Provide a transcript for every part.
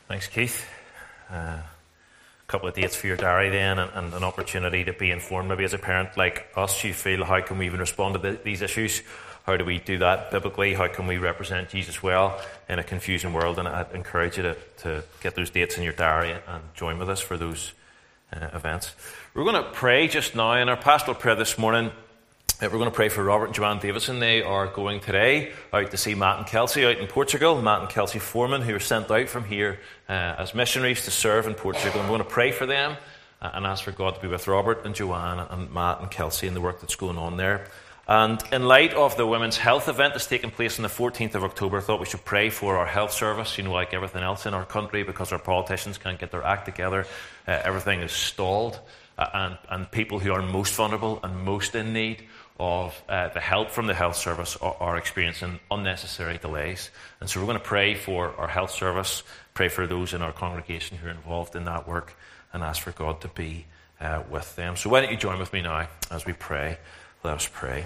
Thanks, Keith. A couple of dates for your diary then, and an opportunity to be informed. Maybe as a parent like us, you feel, how can we even respond to these issues? How do we do that biblically? How can we represent Jesus well in a confusing world? And I'd encourage you to get those dates in your diary and join with us for those events. We're going to pray just now in our pastoral prayer this morning. We're going to pray for Robert and Joanne Davison. They are going today out to see Matt and Kelsey out in Portugal. Matt and Kelsey Foreman, who are sent out from here as missionaries to serve in Portugal. And we're going to pray for them and ask for God to be with Robert and Joanne and Matt and Kelsey in the work that's going on there. And in light of the Women's Health event that's taking place on the 14th of October, I thought we should pray for our health service, like everything else in our country, because our politicians can't get their act together. Everything is stalled. And people who are most vulnerable and most in need of the help from the health service are experiencing unnecessary delays. And so we're going to pray for our health service, pray for those in our congregation who are involved in that work, and ask for God to be with them. So why don't you join with me now as we pray? Let us pray.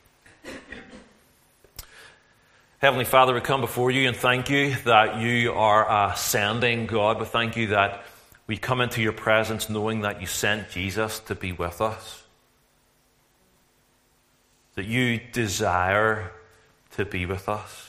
Heavenly Father, we come before you and thank you that you are a sending God. We thank you that we come into your presence knowing that you sent Jesus to be with us. That you desire to be with us.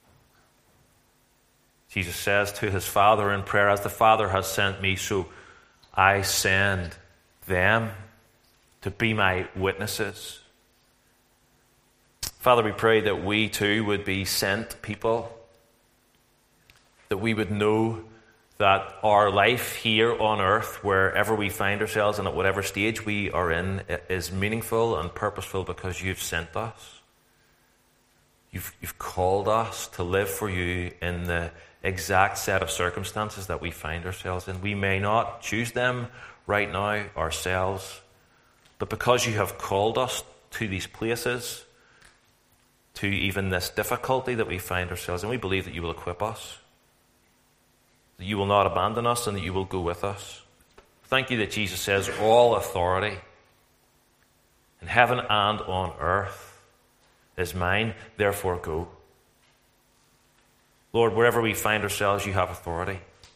Jesus says to his Father in prayer, as the Father has sent me, so I send them to be my witnesses. Father, we pray that we too would be sent people, that we would know that our life here on earth, wherever we find ourselves and at whatever stage we are in, is meaningful and purposeful because you've sent us. You've called us to live for you in the exact set of circumstances that we find ourselves in. We may not choose them right now ourselves, but because you have called us to these places, to even this difficulty that we find ourselves in, we believe that you will equip us, that you will not abandon us, and that you will go with us. Thank you that Jesus says, all authority in heaven and on earth is mine, therefore go. Lord, wherever we find ourselves, you have authority.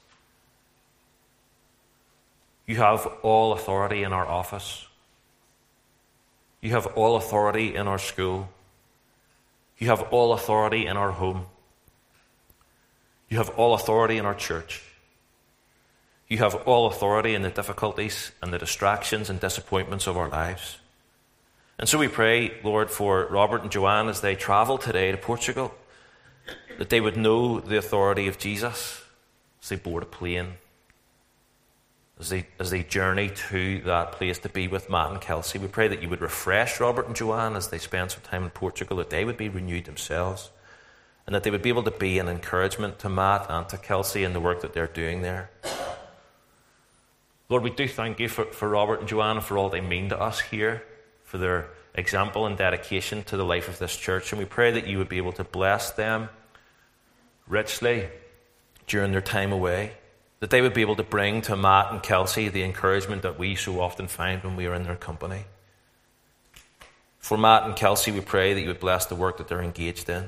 You have all authority in our office. You have all authority in our school. You have all authority in our home. You have all authority in our church. You have all authority in the difficulties and the distractions and disappointments of our lives. And so we pray, Lord, for Robert and Joanne as they travel today to Portugal, that they would know the authority of Jesus as they board a plane, as they journey to that place to be with Matt and Kelsey. We pray that you would refresh Robert and Joanne as they spend some time in Portugal, that they would be renewed themselves, and that they would be able to be an encouragement to Matt and to Kelsey in the work that they're doing there. Lord, we do thank you for Robert and Joanne and for all they mean to us here, for their example and dedication to the life of this church. And we pray that you would be able to bless them richly during their time away, that they would be able to bring to Matt and Kelsey the encouragement that we so often find when we are in their company. For Matt and Kelsey, we pray that you would bless the work that they're engaged in.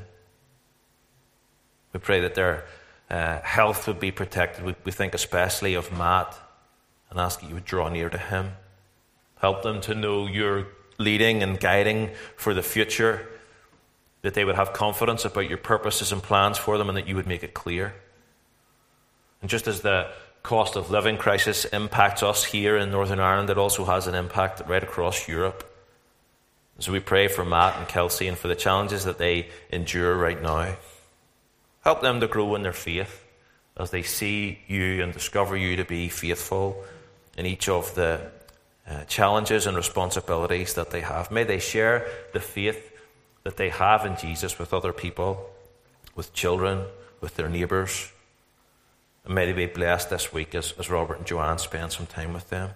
We pray that their health would be protected. We think especially of Matt and ask that you would draw near to him. Help them to know your leading and guiding for the future, that they would have confidence about your purposes and plans for them, and that you would make it clear. And just as the cost of living crisis impacts us here in Northern Ireland, it also has an impact right across Europe. And so we pray for Matt and Kelsey and for the challenges that they endure right now. Help them to grow in their faith as they see you and discover you to be faithful in each of the challenges and responsibilities that they have. May they share the faith that they have in Jesus with other people, with children, with their neighbours. And may they be blessed this week as Robert and Joanne spend some time with them.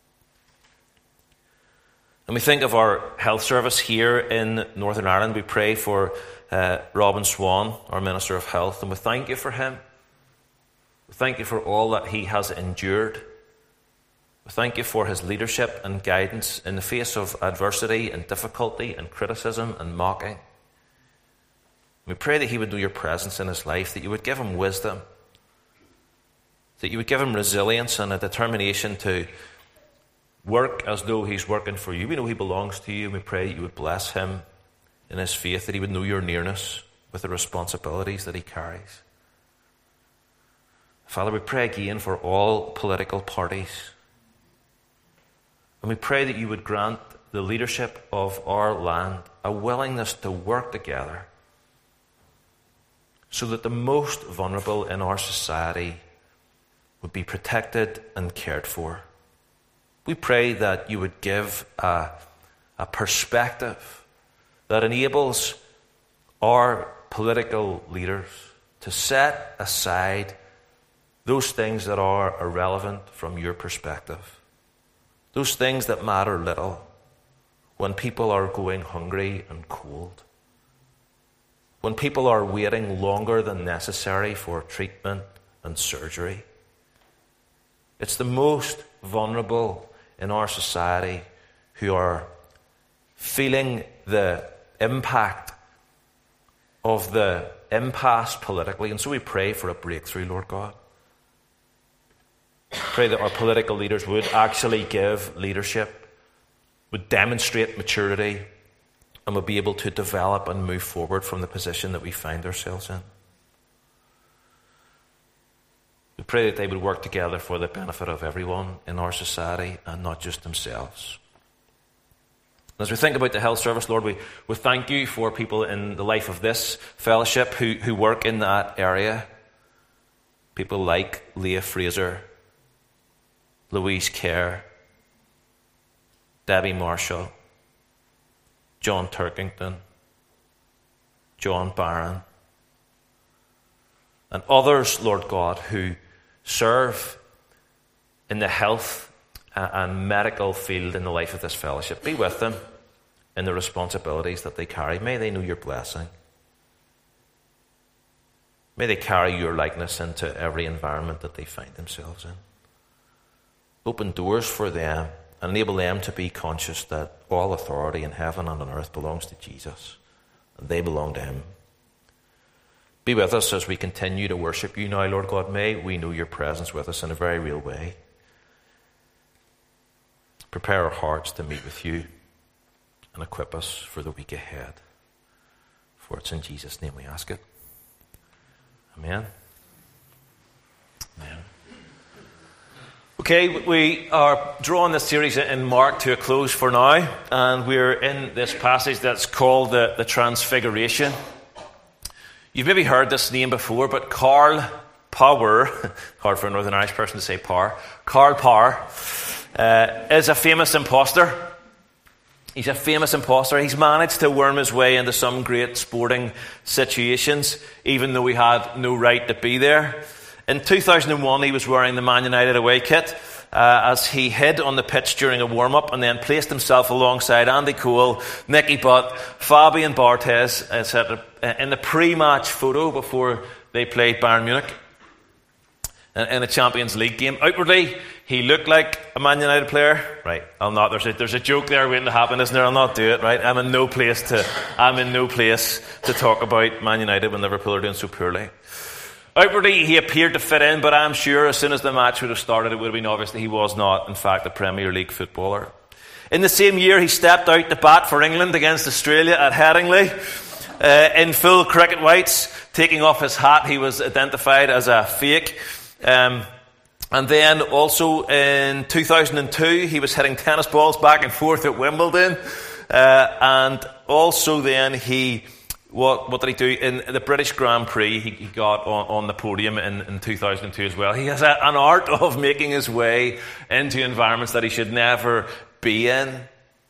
And we think of our health service here in Northern Ireland. We pray for Robin Swan, our Minister of Health, and we thank you for him. We thank you for all that he has endured. We thank you for his leadership and guidance in the face of adversity and difficulty and criticism and mocking. We pray that he would know your presence in his life, that you would give him wisdom, that you would give him resilience and a determination to work as though he's working for you. We know he belongs to you, and we pray that you would bless him in his faith, that he would know your nearness with the responsibilities that he carries. Father, we pray again for all political parties. And we pray that you would grant the leadership of our land a willingness to work together so that the most vulnerable in our society would be protected and cared for. We pray that you would give a perspective that enables our political leaders to set aside those things that are irrelevant from your perspective, those things that matter little when people are going hungry and cold, when people are waiting longer than necessary for treatment and surgery. It's the most vulnerable in our society who are feeling the impact of the impasse politically. And so we pray for a breakthrough, Lord God. Pray that our political leaders would actually give leadership, would demonstrate maturity, and would be able to develop and move forward from the position that we find ourselves in. We pray that they would work together for the benefit of everyone in our society and not just themselves. As we think about the health service, Lord, we thank you for people in the life of this fellowship who work in that area. People like Leah Fraser, Louise Kerr, Debbie Marshall, John Turkington, John Barron, and others, Lord God, who serve in the health and medical field in the life of this fellowship. Be with them in the responsibilities that they carry. May they know your blessing. May they carry your likeness into every environment that they find themselves in. Open doors for them and enable them to be conscious that all authority in heaven and on earth belongs to Jesus, and they belong to him. Be with us as we continue to worship you now, Lord God. May we know your presence with us in a very real way. Prepare our hearts to meet with you and equip us for the week ahead. For it's in Jesus' name we ask it. Amen. Amen. Okay, we are drawing this series in Mark to a close for now, and we're in this passage that's called the Transfiguration. You've maybe heard this name before, but Karl Power, hard for a Northern Irish person to say Power, Karl Power is a famous imposter. He's a famous imposter. He's managed to worm his way into some great sporting situations, even though he had no right to be there. In 2001, he was wearing the Man United away kit as he hid on the pitch during a warm-up and then placed himself alongside Andy Cole, Nicky Butt, Fabian Barthez, etc. in the pre-match photo before they played Bayern Munich in a Champions League game. Outwardly, he looked like a Man United player. Right, I'll not. There's a joke there waiting to happen, isn't there? I'll not do it. Right, I'm in no place to talk about Man United when Liverpool are doing so poorly. Outwardly, he appeared to fit in, but I'm sure as soon as the match would have started, it would have been obvious that he was not, in fact, a Premier League footballer. In the same year, he stepped out to bat for England against Australia at Headingley in full cricket whites. Taking off his hat, he was identified as a fake. And then also in 2002, he was hitting tennis balls back and forth at Wimbledon. And also then what did he do? In the British Grand Prix, he got on the podium in 2002 as well. He has an art of making his way into environments that he should never be in.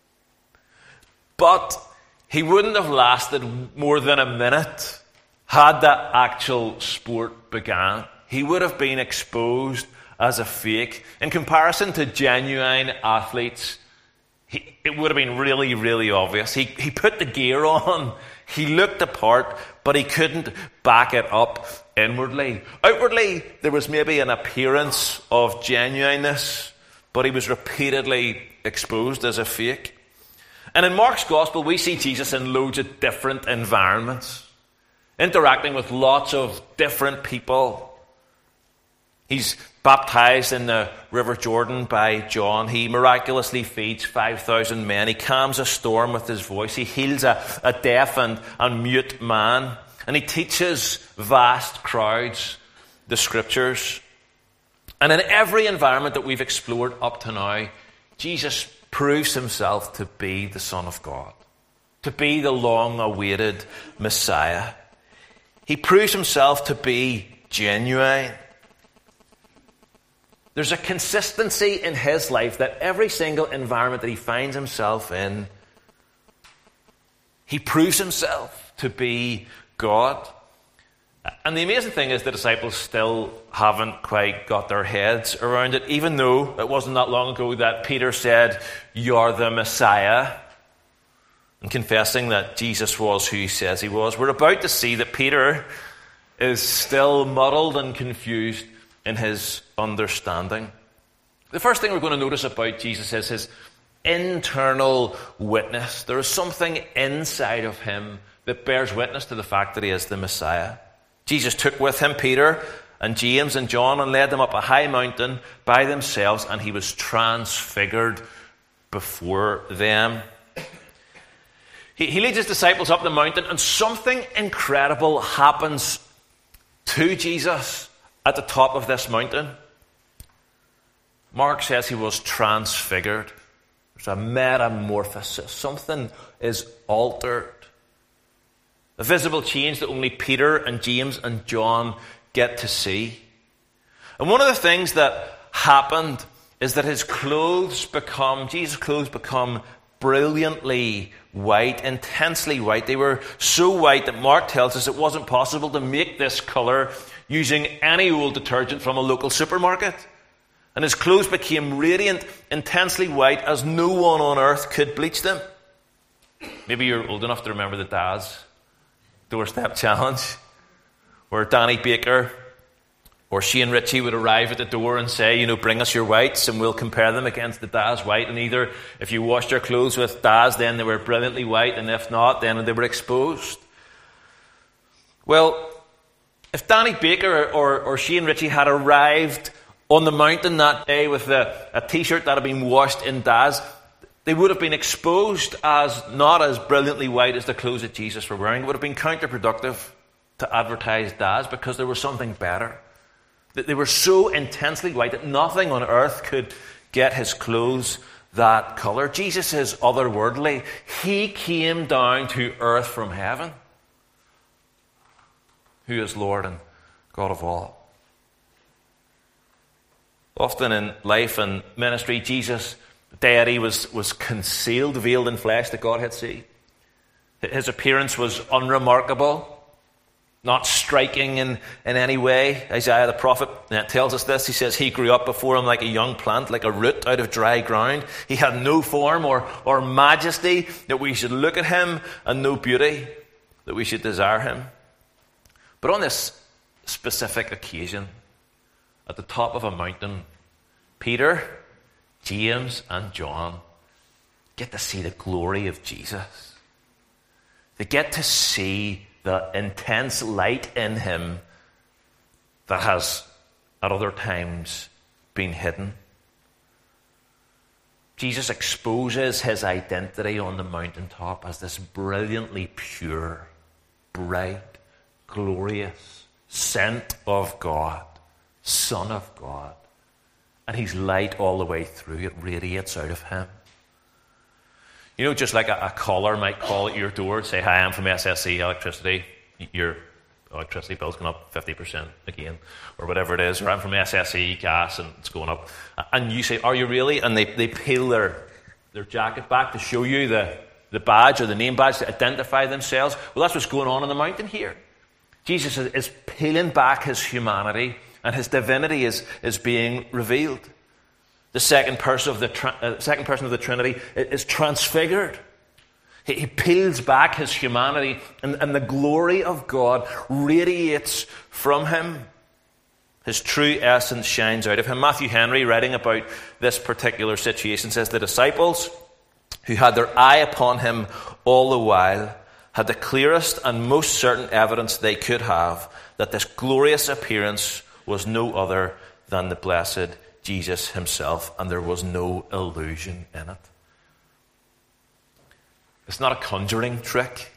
But he wouldn't have lasted more than a minute had that actual sport began. He would have been exposed as a fake. In comparison to genuine athletes, it would have been really, really obvious. He put the gear on. He looked the part, but he couldn't back it up inwardly. Outwardly, there was maybe an appearance of genuineness, but he was repeatedly exposed as a fake. And in Mark's Gospel, we see Jesus in loads of different environments, interacting with lots of different people. He's baptized in the River Jordan by John. He miraculously feeds 5,000 men. He calms a storm with his voice. He heals a deaf and mute man. And he teaches vast crowds the scriptures. And in every environment that we've explored up to now, Jesus proves himself to be the Son of God, to be the long-awaited Messiah. He proves himself to be genuine. There's a consistency in his life that every single environment that he finds himself in, he proves himself to be God. And the amazing thing is the disciples still haven't quite got their heads around it, even though it wasn't that long ago that Peter said, "You're the Messiah," and confessing that Jesus was who he says he was. We're about to see that Peter is still muddled and confused in his understanding. The first thing we're going to notice about Jesus is his internal witness. There is something inside of him that bears witness to the fact that he is the Messiah. Jesus took with him Peter and James and John and led them up a high mountain by themselves, and he was transfigured before them. He leads his disciples up the mountain, and something incredible happens to Jesus at the top of this mountain. Mark says he was transfigured. There's a metamorphosis. Something is altered. A visible change that only Peter and James and John get to see. And one of the things that happened is that Jesus' clothes become brilliantly white, intensely white. They were so white that Mark tells us it wasn't possible to make this colour using any old detergent from a local supermarket. And his clothes became radiant, intensely white, as no one on earth could bleach them. Maybe you're old enough to remember the Daz Doorstep Challenge, where Danny Baker or Shane Ritchie would arrive at the door and say, bring us your whites and we'll compare them against the Daz white. And either if you washed your clothes with Daz, then they were brilliantly white, and if not, then they were exposed. Well, if Danny Baker or Shane Ritchie had arrived on the mountain that day with a t-shirt that had been washed in Daz, they would have been exposed as not as brilliantly white as the clothes that Jesus were wearing. It would have been counterproductive to advertise Daz because there was something better. That they were so intensely white that nothing on earth could get his clothes that colour. Jesus is otherworldly. He came down to earth from heaven, who is Lord and God of all. Often in life and ministry, Jesus' deity was concealed, veiled in flesh that God had seen. His appearance was unremarkable, not striking in any way. Isaiah the prophet tells us this. He says, he grew up before him like a young plant, like a root out of dry ground. He had no form or majesty that we should look at him, and no beauty that we should desire him. But on this specific occasion, at the top of a mountain, Peter, James and John get to see the glory of Jesus. They get to see the intense light in him that has at other times been hidden. Jesus exposes his identity on the mountaintop as this brilliantly pure, bright, glorious, sent of God, Son of God. And he's light all the way through. It radiates out of him. Just like a caller might call at your door and say, "Hi, I'm from SSE Electricity. Your electricity bill's going up 50% again," or whatever it is. Or "I'm from SSE Gas and it's going up." And you say, "Are you really?" And they peel their jacket back to show you the badge or the name badge to identify themselves. Well, that's what's going on in the mountain here. Jesus is peeling back his humanity, and his divinity is being revealed. The second person of the Trinity is transfigured. He peels back his humanity, and the glory of God radiates from him. His true essence shines out of him. Matthew Henry, writing about this particular situation, says the disciples, who had their eye upon him all the while, had the clearest and most certain evidence they could have that this glorious appearance was no other than the blessed Jesus himself, and there was no illusion in it. It's not a conjuring trick.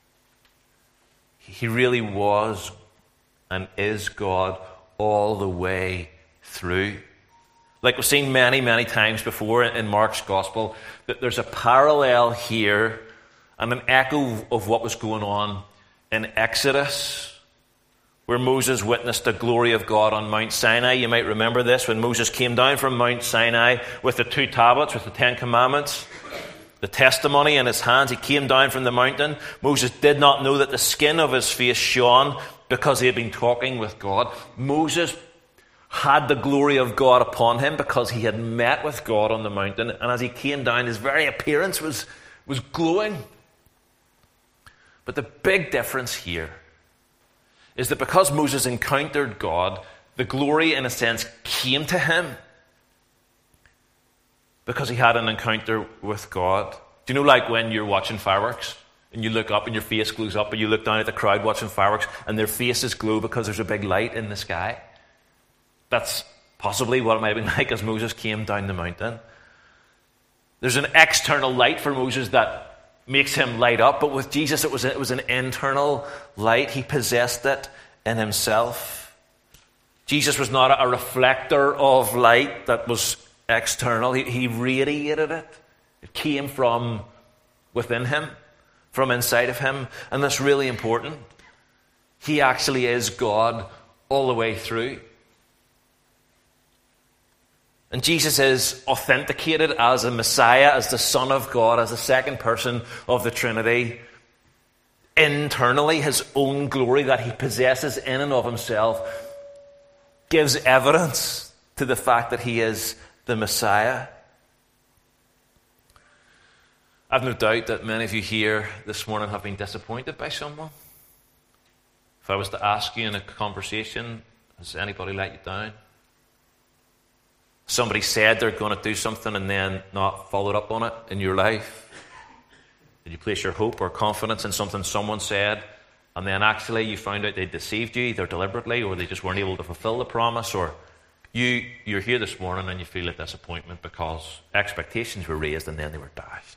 He really was and is God all the way through. Like we've seen many, many times before in Mark's Gospel, that there's a parallel here and an echo of what was going on in Exodus, where Moses witnessed the glory of God on Mount Sinai. You might remember this, when Moses came down from Mount Sinai with the 2 tablets, with the 10 commandments, the testimony in his hands. He came down from the mountain. Moses did not know that the skin of his face shone because he had been talking with God. Moses had the glory of God upon him because he had met with God on the mountain. And as he came down, his very appearance was glowing. But the big difference here is that because Moses encountered God, the glory, in a sense, came to him because he had an encounter with God. Do you know, like when you're watching fireworks and you look up and your face glows up, and you look down at the crowd watching fireworks and their faces glow because there's a big light in the sky? That's possibly what it might have been like as Moses came down the mountain. There's an external light for Moses that makes him light up, but with Jesus it was an internal light. He possessed it in himself. Jesus was not a reflector of light that was external. He radiated it. It came from within him, from inside of him, and that's really important. He actually is God all the way through. And Jesus is authenticated as a Messiah, as the Son of God, as the second person of the Trinity. Internally, his own glory that he possesses in and of himself gives evidence to the fact that he is the Messiah. I've no doubt that many of you here this morning have been disappointed by someone. If I was to ask you in a conversation, has anybody let you down? Somebody said they're going to do something and then not followed up on it in your life. Did you place your hope or confidence in something someone said, and then actually you found out they deceived you, either deliberately or they just weren't able to fulfill the promise? Or you're here this morning and you feel a disappointment because expectations were raised and then they were dashed.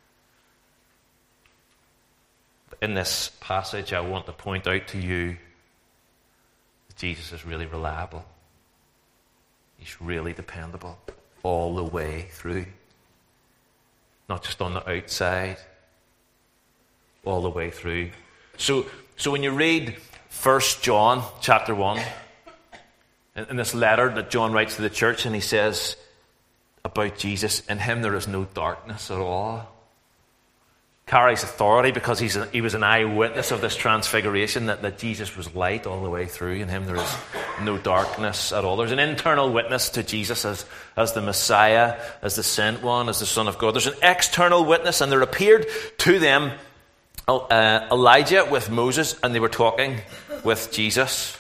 In this passage, I want to point out to you that Jesus is really reliable. He's really dependable all the way through. Not just on the outside, all the way through. So when you read 1 John chapter 1, in this letter that John writes to the church, and he says about Jesus, in him there is no darkness at all. Carries authority because he was an eyewitness of this transfiguration, that Jesus was light all the way through. In him there is no darkness at all. There's an internal witness to Jesus as the Messiah, as the sent one, as the Son of God. There's an external witness, and there appeared to them Elijah with Moses, and they were talking with Jesus.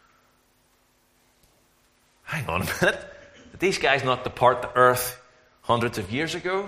Hang on a minute. Did these guys not depart the earth hundreds of years ago?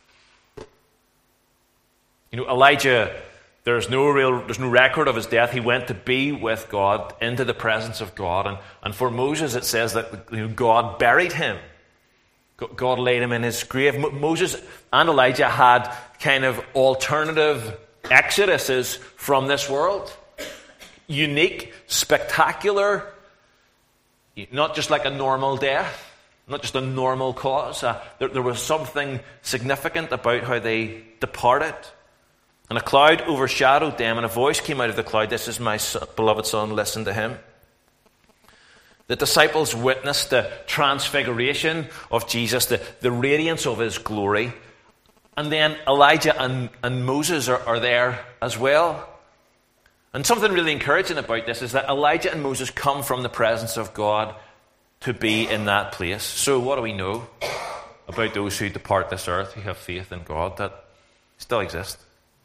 You know, Elijah, there's no record of his death. He went to be with God, into the presence of God. And for Moses, it says that God buried him. God laid him in his grave. Moses and Elijah had kind of alternative exoduses from this world. Unique, spectacular, not just like a normal death, not just a normal cause. There was something significant about how they departed. And a cloud overshadowed them, and a voice came out of the cloud, "This is my beloved Son, listen to him." The disciples witnessed the transfiguration of Jesus, the radiance of his glory. And then Elijah and Moses are there as well. And something really encouraging about this is that Elijah and Moses come from the presence of God to be in that place. So what do we know about those who depart this earth, who have faith in God, that still exist?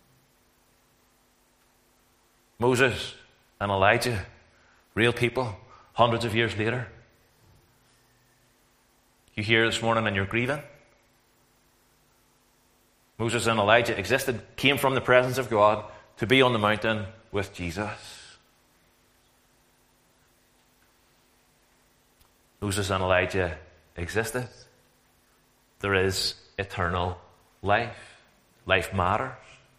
Moses and Elijah, real people, hundreds of years later. You here this morning and you're grieving? Moses and Elijah existed, came from the presence of God to be on the mountain with Jesus. Moses and Elijah existed. There is eternal life. Life matters.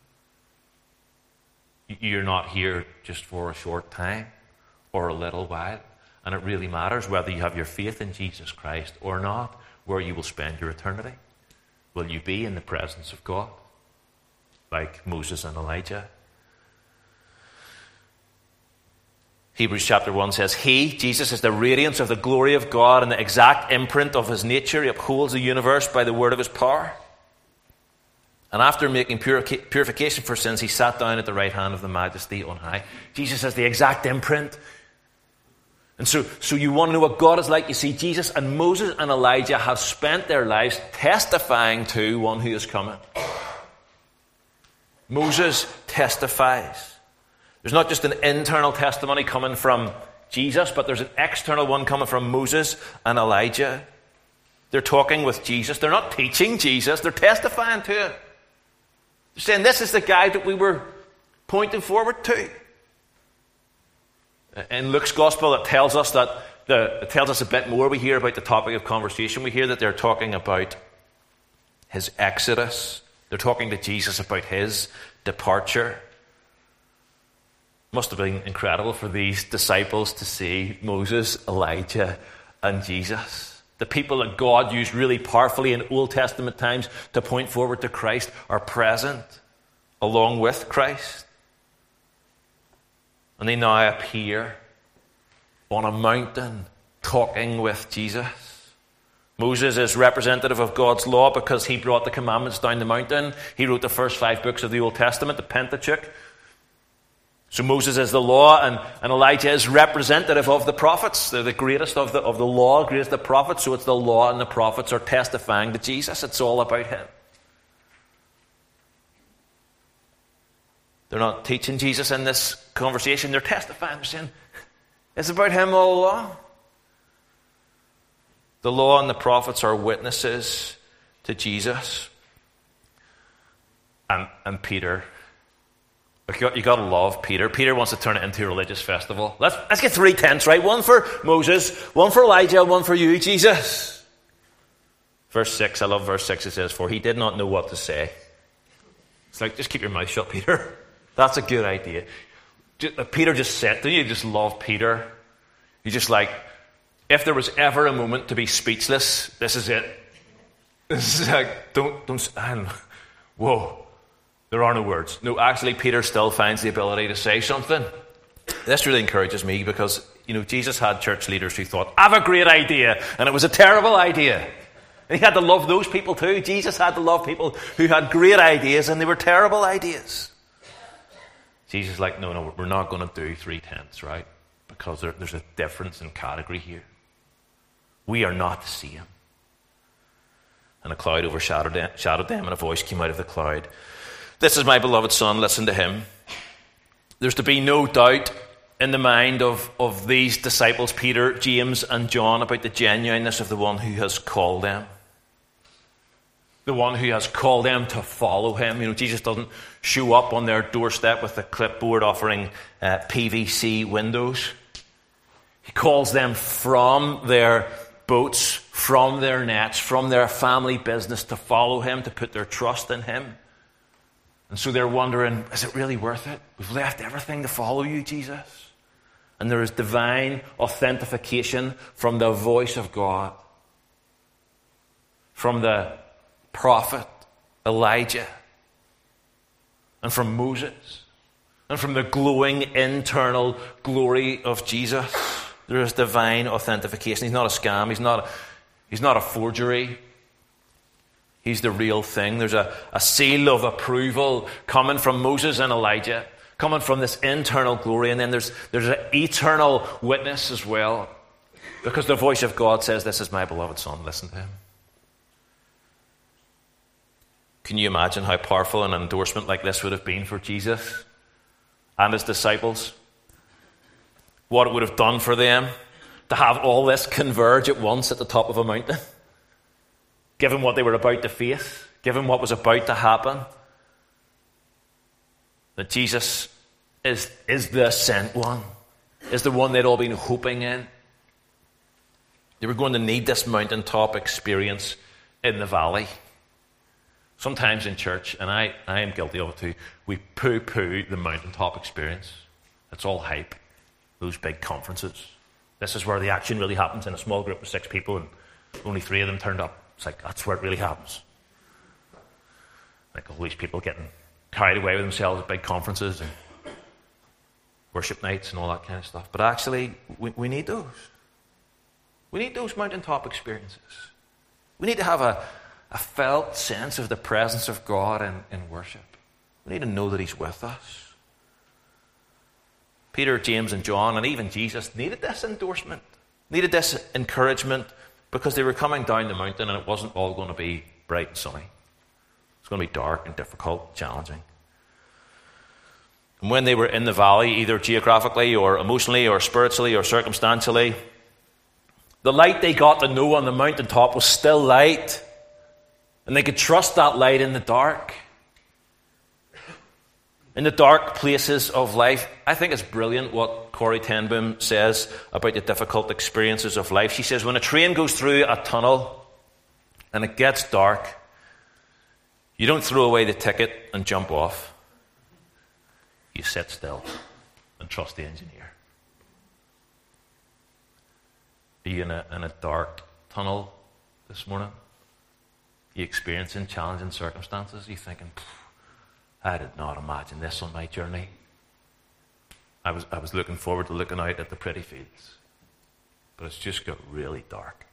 You're not here just for a short time or a little while. And it really matters whether you have your faith in Jesus Christ or not, where you will spend your eternity. Will you be in the presence of God, like Moses and Elijah? Hebrews chapter 1 says, He, Jesus, is the radiance of the glory of God and the exact imprint of his nature. He upholds the universe by the word of his power. And after making purification for sins, he sat down at the right hand of the Majesty on high. Jesus has the exact imprint. And so you want to know what God is like. You see, Jesus and Moses and Elijah have spent their lives testifying to one who is coming. Moses testifies. There's not just an internal testimony coming from Jesus, but there's an external one coming from Moses and Elijah. They're talking with Jesus. They're not teaching Jesus. They're testifying to it. They're saying, this is the guy that we were pointing forward to. In Luke's Gospel, it tells us a bit more. We hear about the topic of conversation. We hear that they're talking about his exodus. They're talking to Jesus about his departure. Must have been incredible for these disciples to see Moses, Elijah, and Jesus. The people that God used really powerfully in Old Testament times to point forward to Christ are present along with Christ. And they now appear on a mountain talking with Jesus. Moses is representative of God's law because he brought the commandments down the mountain. He wrote the first 5 books of the Old Testament, the Pentateuch. So Moses is the law, and Elijah is representative of the prophets. They're the greatest of the law, greatest of the prophets. So it's the law and the prophets are testifying to Jesus. It's all about him. They're not teaching Jesus in this conversation. They're testifying. They're saying, it's about him all along. The law and the prophets are witnesses to Jesus. And Peter. You got to love Peter. Peter wants to turn it into a religious festival. Let's get 3 tents, right? One for Moses, one for Elijah, one for you, Jesus. Verse 6, I love verse 6. It says, for he did not know what to say. It's like, just keep your mouth shut, Peter. That's a good idea. Peter just said, don't you just love Peter? You just like, if there was ever a moment to be speechless, this is it. This is like, don't, whoa. There are no words. No, actually, Peter still finds the ability to say something. This really encourages me because, Jesus had church leaders who thought, I have a great idea, and it was a terrible idea. And he had to love those people too. Jesus had to love people who had great ideas, and they were terrible ideas. Jesus is like, no, we're not going to do 3 tents, right? Because there's a difference in category here. We are not the same. And a cloud overshadowed them, and a voice came out of the cloud. This is my beloved Son, listen to him. There's to be no doubt in the mind of these disciples, Peter, James, and John, about the genuineness of the one who has called them. The one who has called them to follow him. Jesus doesn't show up on their doorstep with a clipboard offering PVC windows. He calls them from their boats, from their nets, from their family business to follow him, to put their trust in him. And so they're wondering, is it really worth it? We've left everything to follow you, Jesus. And there is divine authentication from the voice of God, from the prophet Elijah, and from Moses, and from the glowing internal glory of Jesus. There is divine authentication. He's not a scam. He's not a forgery. He's the real thing. There's a seal of approval coming from Moses and Elijah, coming from this internal glory. And then there's an eternal witness as well. Because the voice of God says, this is my beloved Son, listen to him. Can you imagine how powerful an endorsement like this would have been for Jesus and his disciples? What it would have done for them to have all this converge at once at the top of a mountain? Given what they were about to face, given what was about to happen, that Jesus is the sent one, is the one they'd all been hoping in. They were going to need this mountaintop experience in the valley. Sometimes in church, and I am guilty of it too, we poo-poo the mountaintop experience. It's all hype, those big conferences. This is where the action really happens in a small group of 6 people and only 3 of them turned up. It's like, that's where it really happens. Like all these people getting carried away with themselves at big conferences and worship nights and all that kind of stuff. But actually, we need those. We need those mountaintop experiences. We need to have a felt sense of the presence of God in worship. We need to know that He's with us. Peter, James, and John, and even Jesus needed this endorsement, needed this encouragement, because they were coming down the mountain and it wasn't all going to be bright and sunny. It's going to be dark and difficult, challenging. And when they were in the valley, either geographically or emotionally or spiritually or circumstantially, the light they got to know on the mountaintop was still light. And they could trust that light in the dark. In the dark places of life. I think it's brilliant what Corrie ten Boom says about the difficult experiences of life. She says, when a train goes through a tunnel and it gets dark, you don't throw away the ticket and jump off. You sit still and trust the engineer. Are you in a dark tunnel this morning? Are you experiencing challenging circumstances? Are you thinking, I did not imagine this on my journey. I was looking forward to looking out at the pretty fields. But it's just got really dark.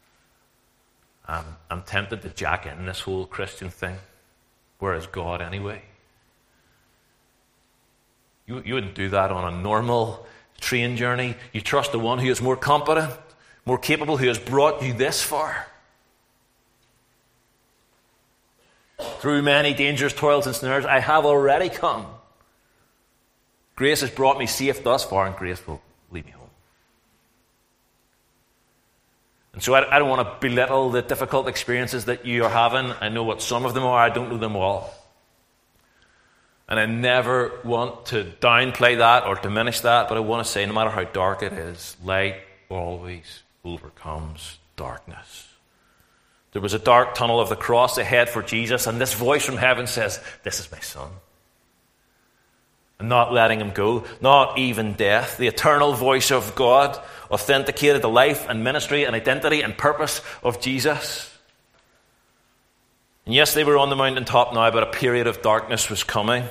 I'm tempted to jack in this whole Christian thing. Where is God anyway? You wouldn't do that on a normal train journey. You trust the one who is more competent, more capable, who has brought you this far. Through many dangers, toils, and snares, I have already come. Grace has brought me safe thus far, and grace will lead me home. And so I don't want to belittle the difficult experiences that you are having. I know what some of them are. I don't know them all. And I never want to downplay that or diminish that, but I want to say no matter how dark it is, light always overcomes darkness. There was a dark tunnel of the cross ahead for Jesus, and this voice from heaven says, this is my son. And not letting him go, not even death. The eternal voice of God authenticated the life and ministry and identity and purpose of Jesus. And yes, they were on the mountaintop now, but a period of darkness was coming.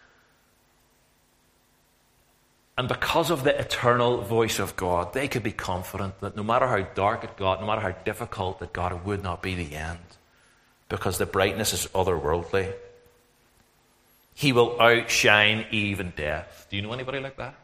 And because of the eternal voice of God, they could be confident that no matter how dark it got, no matter how difficult it got, it would not be the end. Because the brightness is otherworldly. He will outshine even death. Do you know anybody like that?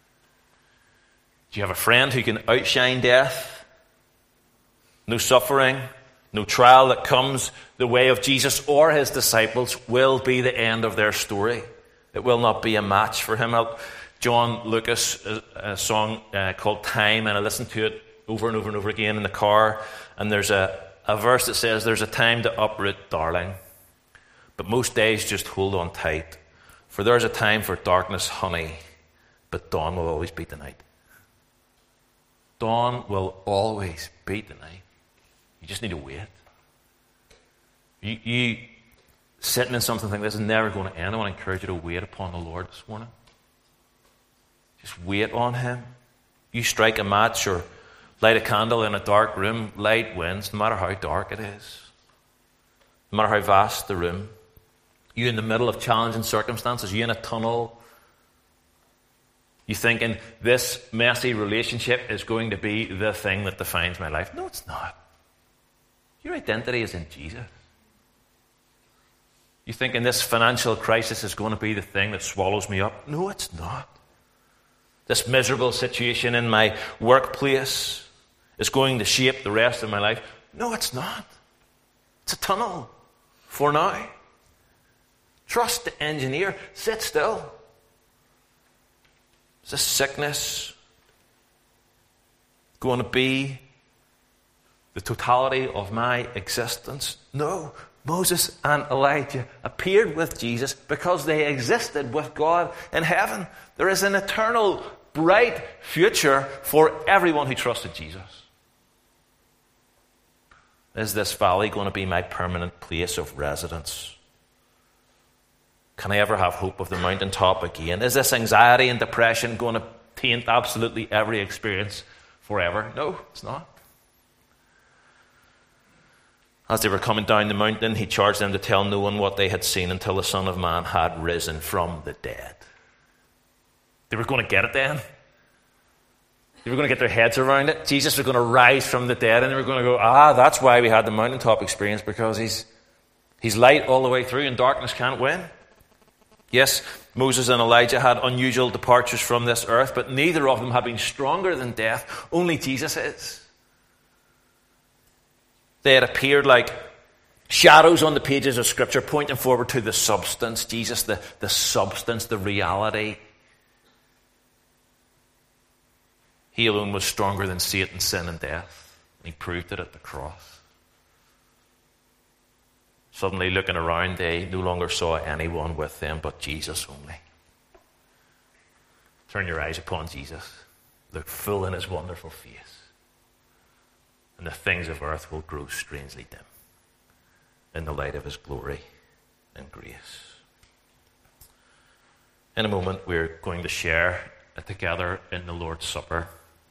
Do you have a friend who can outshine death? No suffering, no trial that comes the way of Jesus or his disciples will be the end of their story. It will not be a match for him. John Lucas, a song called Time, and I listened to it over and over and over again in the car, and there's a verse that says, there's a time to uproot, darling, but most days just hold on tight, for there's a time for darkness, honey, but dawn will always beat the night. Dawn will always beat the night. You just need to wait. You sitting in something like this is never going to end. I want to encourage you to wait upon the Lord this morning. Just wait on him. You strike a match or light a candle in a dark room, light wins, no matter how dark it is. No matter how vast the room. You in the middle of challenging circumstances, you in a tunnel. You thinking this messy relationship is going to be the thing that defines my life. No, it's not. Your identity is in Jesus. You thinking this financial crisis is going to be the thing that swallows me up. No, it's not. This miserable situation in my workplace is going to shape the rest of my life. No, it's not. It's a tunnel for now. Trust the engineer. Sit still. Is this sickness going to be the totality of my existence? No. Moses and Elijah appeared with Jesus because they existed with God in heaven. There is an eternal, bright future for everyone who trusted Jesus. Is this valley going to be my permanent place of residence? Can I ever have hope of the mountaintop again? Is this anxiety and depression going to taint absolutely every experience forever? No, it's not. As they were coming down the mountain, he charged them to tell no one what they had seen until the Son of Man had risen from the dead. They were going to get it then. They were going to get their heads around it. Jesus was going to rise from the dead, and they were going to go, that's why we had the mountaintop experience, because he's light all the way through and darkness can't win. Yes, Moses and Elijah had unusual departures from this earth, but neither of them had been stronger than death. Only Jesus is. They had appeared like shadows on the pages of Scripture, pointing forward to the substance. Jesus, the substance, the reality. He alone was stronger than Satan, sin, and death. He proved it at the cross. Suddenly, looking around, they no longer saw anyone with them but Jesus only. Turn your eyes upon Jesus. Look full in his wonderful face. And the things of earth will grow strangely dim in the light of his glory and grace. In a moment, we're going to share together in the Lord's Supper.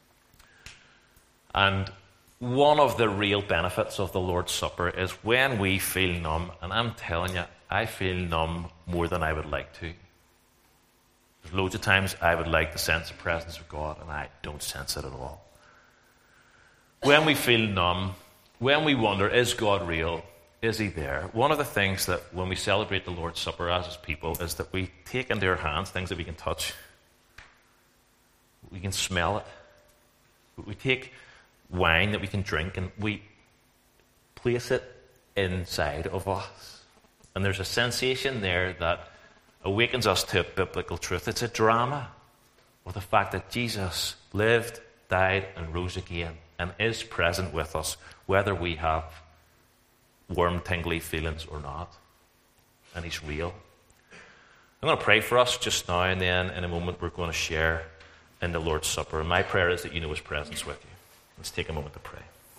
And one of the real benefits of the Lord's Supper is when we feel numb, and I'm telling you, I feel numb more than I would like to. There's loads of times I would like to sense the presence of God, and I don't sense it at all. When we feel numb, when we wonder, is God real? Is he there? One of the things that when we celebrate the Lord's Supper as his people is that we take into our hands things that we can touch. We can smell it. We take wine that we can drink and we place it inside of us. And there's a sensation there that awakens us to a biblical truth. It's a drama of the fact that Jesus lived, died, and rose again and is present with us, whether we have warm, tingly feelings or not. And he's real. I'm going to pray for us just now, and then in a moment we're going to share in the Lord's Supper. And my prayer is that you know his presence with you. Let's take a moment to pray.